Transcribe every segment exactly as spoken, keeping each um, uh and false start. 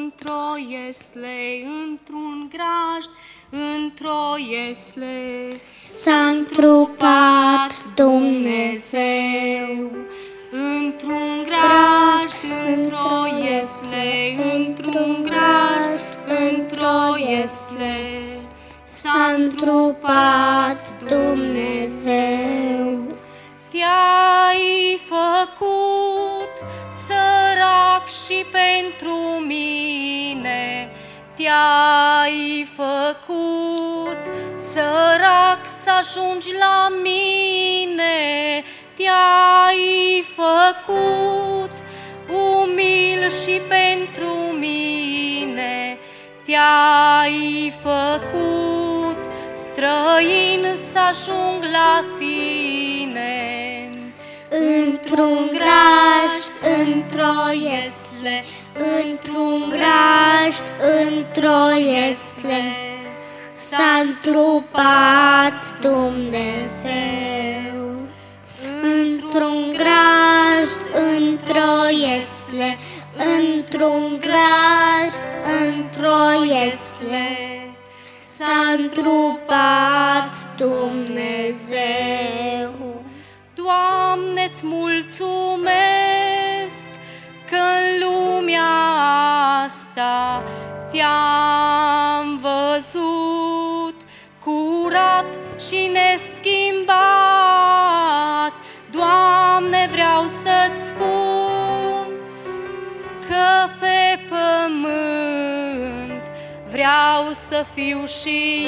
într-o iesle, într-un grajd, într-o iesle. S-a întrupat Dumnezeu. Într-un grajd, într-o iesle, într-un grajd, într-o iesle. S-a întrupat Dumnezeu. Te-ai făcut sărac și pentru mine, te-ai făcut sărac să ajungi la mine, te-ai făcut umil și pentru mine, te-ai făcut străin să ajung la tine. Într-un grajd, într-o iesle, într-un grajd, într-o iesle, s-a întrupat Dumnezeu. Într-un grajd, într-o iesle, într-un grajd, într-o iesle, s-a întrupat Dumnezeu. Doamne-ți mulțumesc că în lumea asta te-am văzut curat și neschimbat. Doamne, vreau să-ți spun că pe pământ vreau să fiu și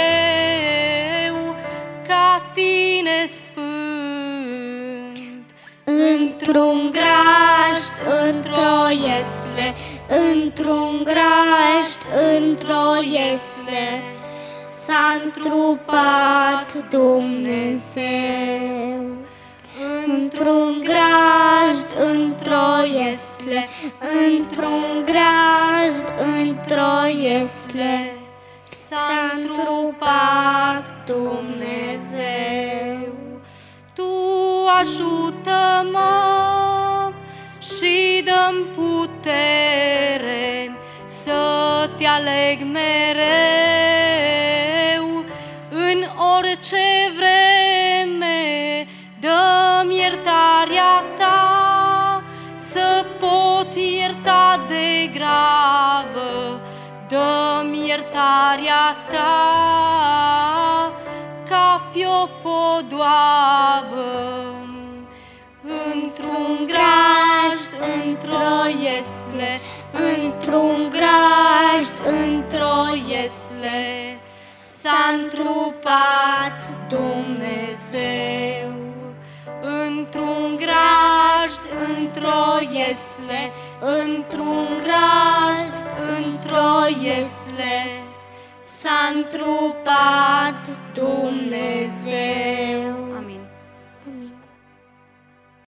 eu ca tine sfânt. Într-un grajd, într-o iesle, într-un grajd, într-o iesle, s-a întrupat Dumnezeu. Într-un grajd, într-o iesle, într-un grajd, într-o iesle, s-a întrupat Dumnezeu. Tu ajută-mă și dă-mi putere să te aleg mereu în orice vreme. Dă-mi iertarea ta să pot ierta de grabă. Dă-mi iertarea ta ca pe o podoabă. Într-un grajd, într-o iesle, într-un grajd, într-o iesle, s-a întrupat Dumnezeu. Într-un grajd, într-o iesle, într-un grajd, într-o iesle, s-a întrupat Dumnezeu.